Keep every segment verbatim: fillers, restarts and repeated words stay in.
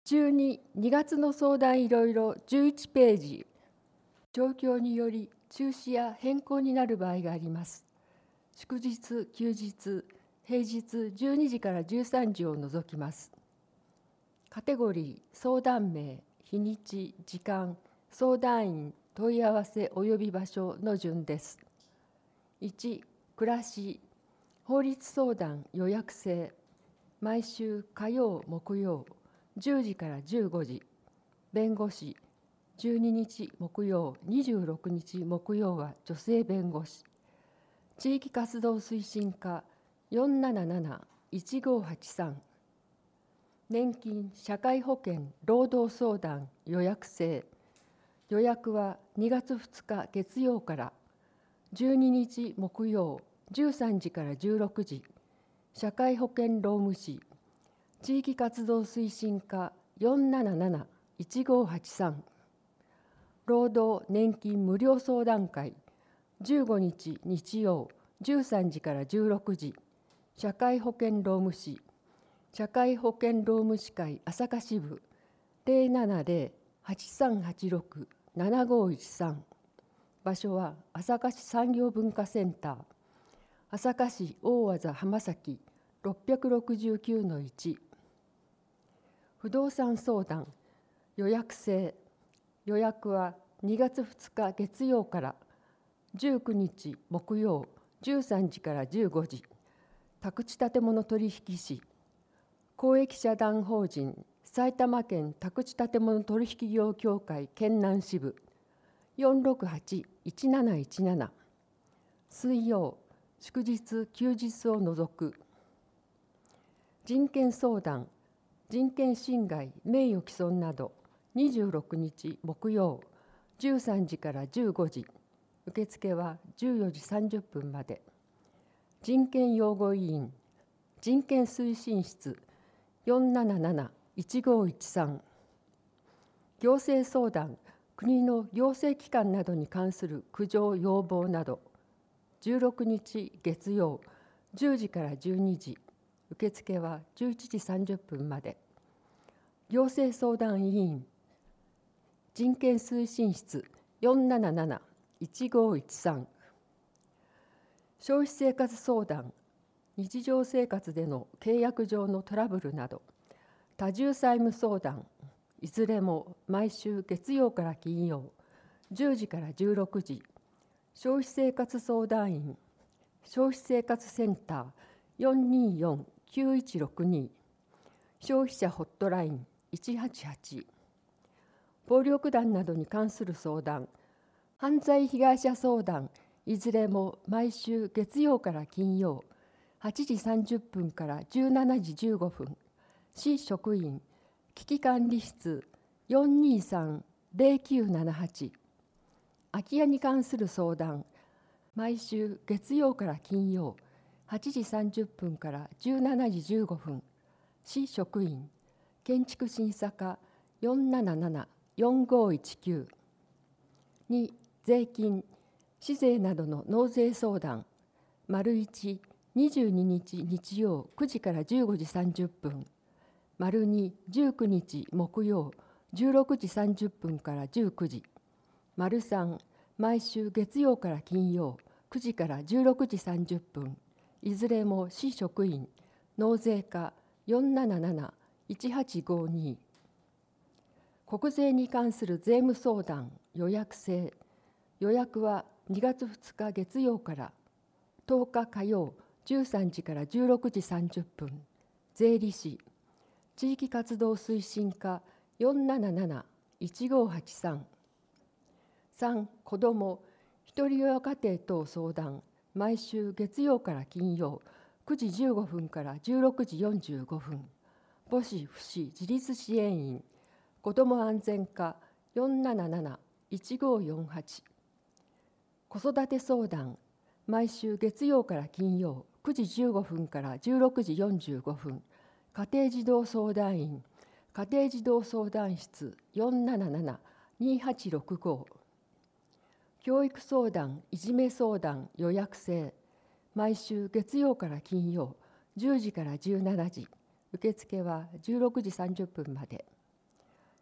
じゅうに、にがつの相談いろいろじゅういちページ。状況により中止や変更になる場合があります。祝日、休日、平日じゅうにじからじゅうさんじを除きます。カテゴリー、相談名、日にち、時間、相談員、問い合わせ及び場所の順です。いち、暮らし、法律相談予約制、毎週火曜、木曜、じゅうじからじゅうごじ、弁護士、じゅうににち木曜、にじゅうろくにち木曜は女性弁護士、地域活動推進課 よんなななないちごはちさん、年金、社会保険、労働相談予約制、予約はにがつふつか月曜からじゅうににち木曜、じゅうさんじからじゅうろくじ、社会保険労務士、地域活動推進課 よんなななないちごはちさん、労働年金無料相談会じゅうごにち日曜じゅうさんじからじゅうろくじ、社会保険労務士、社会保険労務士会朝霞支部 ゼロななゼロ はちさんはちろく ななごいちさん、場所は朝霞市産業文化センター、朝霞市大字浜崎 ろっぴゃくろくじゅうきゅうのいち。不動産相談予約制、予約はにがつふつか月曜からじゅうくにち木曜じゅうさんじからじゅうごじ、宅地建物取引士、公益社団法人埼玉県宅地建物取引業協会県南支部 よんろくはちいちなないちなな、水曜、祝日休日を除く。人権相談、人権侵害、名誉毀損などにじゅうろくにち木曜じゅうさんじからじゅうごじ、受付はじゅうよじさんじゅっぷんまで。人権擁護委員、人権推進室 よんなななないちごいちさん、行政相談、国の行政機関などに関する苦情要望などじゅうろくにち月曜じゅうじからじゅうにじ、受付はじゅういちじさんじゅっぷんまで。行政相談委員、人権推進室 よんななないちごいちさん、消費生活相談、日常生活での契約上のトラブルなど多重債務相談、いずれも毎週月曜から金曜じゅうじからじゅうろくじ、消費生活相談員、消費生活センター よんにーよんきゅういちろくに、消費者ホットラインいちはちはち、暴力団などに関する相談、犯罪被害者相談、いずれも毎週月曜から金曜はちじさんじゅっぷんからじゅうしちじじゅうごふん、市職員、危機管理室 よんにーさんぜろきゅうななはち、空き家に関する相談、毎週月曜から金曜はちじさんじゅっぷんからじゅうしちじじゅうごふん、市職員、建築審査課 よんななななよんごいちきゅう。に、税金、市税などの納税相談、丸いち、にじゅうににち日曜くじからじゅうごじさんじゅっぷん、丸に、じゅうくにち木曜じゅうろくじさんじゅっぷんからじゅうくじ、丸さん、毎週月曜から金曜くじからじゅうろくじさんじゅっぷん、いずれも市職員、納税課 よんなななないちはちごに。国税に関する税務相談予約制、予約はにがつふつか月曜からとおか火曜じゅうさんじからじゅうろくじさんじゅっぷん、税理士、地域活動推進課 よんなななないちごはちさん。さん、子ども、ひとり親家庭等相談、毎週月曜から金曜くじじゅうごふんからじゅうろくじよんじゅうごふん、母子父子自立支援員、子ども安全課 よんなななないちごよんはち。子育て相談、毎週月曜から金曜くじじゅうごふんからじゅうろくじよんじゅうごふん、家庭児童相談員、家庭児童相談室 よんななななにはちろくご。教育相談、いじめ相談予約制、毎週月曜から金曜じゅうじからじゅうしちじ、受付はじゅうろくじさんじゅっぷんまで。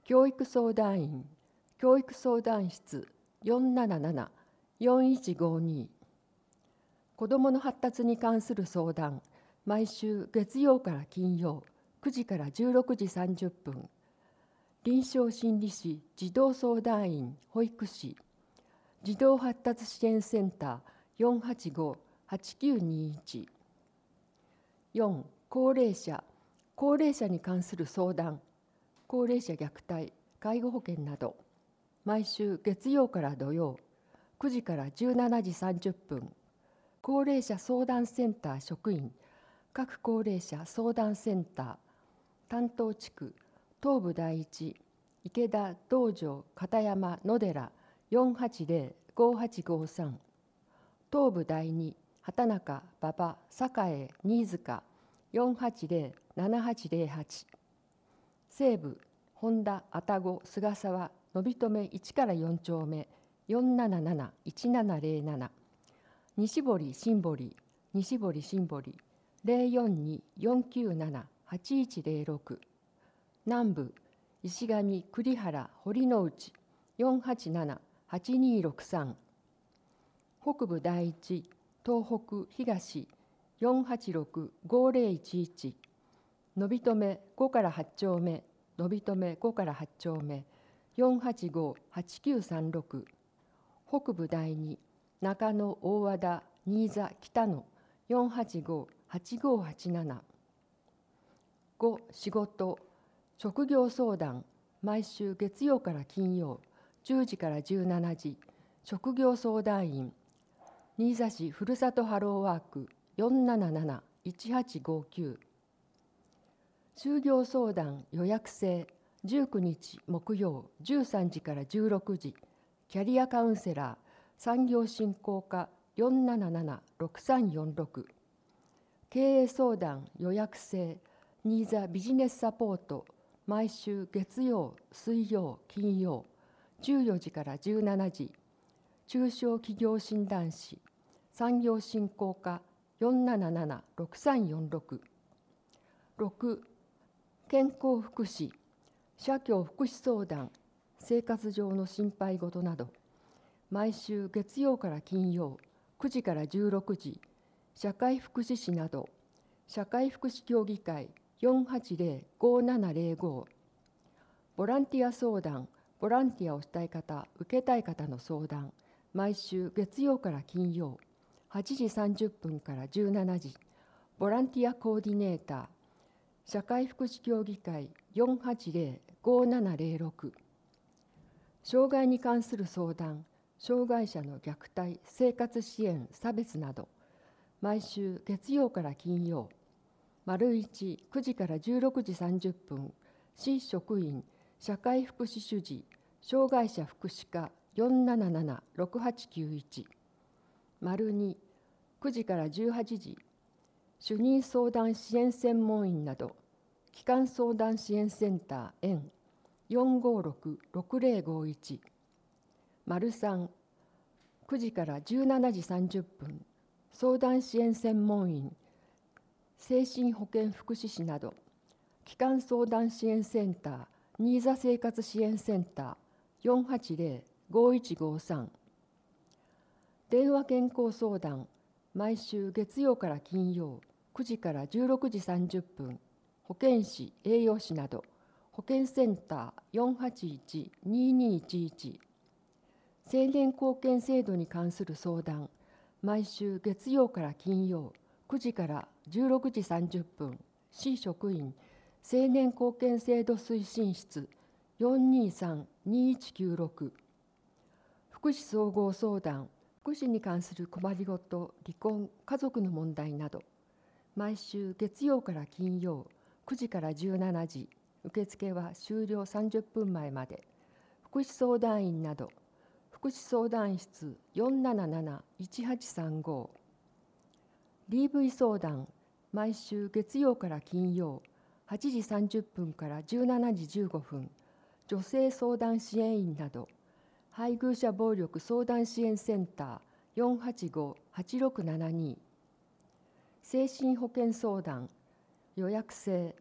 教育相談員、教育相談室 よんなななな よんいちごに。子どもの発達に関する相談、毎週月曜から金曜くじからじゅうろくじさんじゅっぷん。臨床心理士、児童相談員、保育士、児童発達支援センター よんはちご はちきゅうにいち。よん、高齢者、高齢者に関する相談、高齢者虐待、介護保険など、毎週月曜から土曜くじからじゅうしちじさんじゅっぷん。高齢者相談センター職員、各高齢者相談センター、担当地区、東部第一、池田、道場、片山、野寺 よんはちぜろ ごはちごさん。東部第二、畑中、馬場、栄、新塚 よんはちぜろ ななはちぜろはち。西部、本田、愛宕、菅沢、のびとめいちからよん丁目 よんなななな いちななぜろなな。西堀、新堀、西堀、新堀 ぜろよんに よんきゅうなな はちいちぜろろく。南部、石上、栗原、堀之内 よんはちなな はちにろくさん。北部第一、東北、東 よんはちろく ごぜろいちいち。のびとめごからはち丁目、のびとめごからはち丁目 よんはちご はちきゅうさんろく。北部第二、中野、大和田、新座、北野 よんはちご はちごはちなな。ご、仕事、職業相談、毎週月曜から金曜じゅうじからじゅうしちじ、職業相談員、新座市ふるさとハローワーク よんなななな いちはちごきゅう。就業相談予約制、じゅうくにち木曜じゅうさんじからじゅうろくじ、キャリアカウンセラー、産業振興課 よんなななな ろくさんよんろく。経営相談予約制、新座ビジネスサポート、毎週月曜、水曜、金曜じゅうよじからじゅうしちじ、中小企業診断士、産業振興課 よんなななな ろくさんよんろく。ろく、健康福祉、社協福祉相談、生活上の心配事など、毎週月曜から金曜くじからじゅうろくじ、社会福祉士など、社会福祉協議会 よんはちぜろ ごななぜろご。ボランティア相談、ボランティアをしたい方、受けたい方の相談、毎週月曜から金曜はちじさんじゅっぷんからじゅうしちじ、ボランティアコーディネーター、社会福祉協議会 よんはちぜろ ごななぜろろく。障害に関する相談、障害者の虐待、生活支援、差別など、毎週月曜から金曜、丸一くじからじゅうろくじさんじゅっぷん、市職員、社会福祉主事、障害者福祉課 よんなななな ろくはちきゅういち。丸二くじからじゅうはちじ、主任相談支援専門員など、基幹相談支援センター 園 よんごろく ろくぜろごいち。丸三くじからじゅうしちじさんじゅっぷん、相談支援専門員、精神保健福祉士など、基幹相談支援センター、新座生活支援センター よんはちぜろ ごいちごさん。電話健康相談、毎週月曜から金曜くじからじゅうろくじさんじゅっぷん、保健師、栄養士など、保健センター よんはちいち ににいちいち。青年貢献制度に関する相談、毎週月曜から金曜くじからじゅうろくじさんじゅっぷん、市職員、青年貢献制度推進室 よんにさん にいちきゅうろく。福祉総合相談、福祉に関する困りごと、離婚、家族の問題など、毎週月曜から金曜くじからじゅうしちじ、受付は終了さんじゅっぷんまえまで。福祉相談員など、福祉相談室 よんなななな いちはちさんご。ディーブイ 相談、毎週月曜から金曜はちじさんじゅっぷんからじゅうしちじじゅうごふん、女性相談支援員など、配偶者暴力相談支援センター よんはちご はちろくななに。精神保健相談、予約制、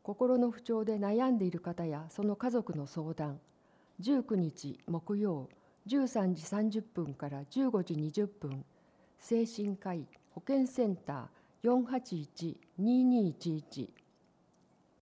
心の不調で悩んでいる方やその家族の相談、じゅうくにち木曜じゅうさんじさんじゅっぷんからじゅうごじにじゅっぷん、精神科医保健センター よんはちいちにーにーいちいち